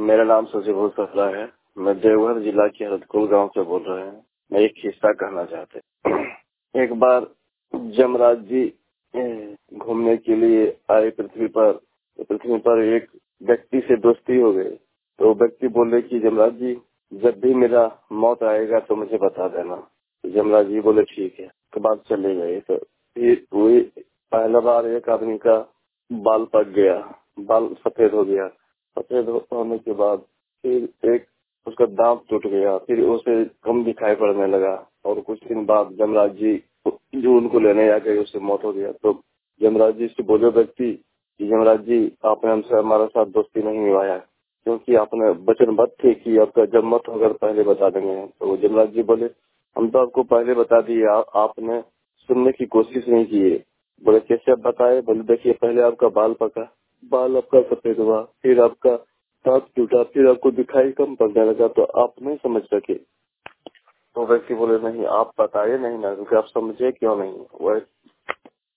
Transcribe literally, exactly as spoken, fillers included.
मेरा नाम सजीबुल सफरा है। मैं देवघर जिला के हरदकुल गांव से बोल रहे हैं। मैं एक किस्सा कहना चाहते हैं। एक बार जमराज जी घूमने के लिए आए पृथ्वी पर। पृथ्वी पर एक व्यक्ति से दोस्ती हो गई। तो व्यक्ति बोले कि जमराज जी, जब भी मेरा मौत आएगा तो मुझे बता देना। तो जमराज जी बोले ठीक है। उसके बाद चले गए। तो फिर वही पहला बार एक आदमी का बाल पक गया, बाल सफेद हो गया। सफेद होने के बाद फिर एक उसका दांत टूट गया। फिर उसे कम दिखाई पड़ने लगा। और कुछ दिन बाद जमराज जी जो उनको लेने आ गए, उससे मौत हो गया। तो जमराज जी से बोले व्यक्ति कि जमराज जी, आपने हमसे हमारे साथ दोस्ती नहीं निभाया, क्योंकि आपने वचनबद्ध थे कि आपका जब मौत होगा पहले बता देंगे। तो जमराज जी बोले हम तो आपको पहले बता दिए, आ, आपने सुनने की कोशिश नहीं की। बोले कैसे आप बताए? बोले देखिए, पहले आपका बाल पका, बाल आपका सफेद हुआ, फिर आपका दांत टूटा, फिर आपको दिखाई कम पड़ने लगा, तो आप नहीं समझ सके। तो व्यक्ति बोले नहीं, आप बताए नहीं ना, क्योंकि आप समझे क्यों नहीं। वह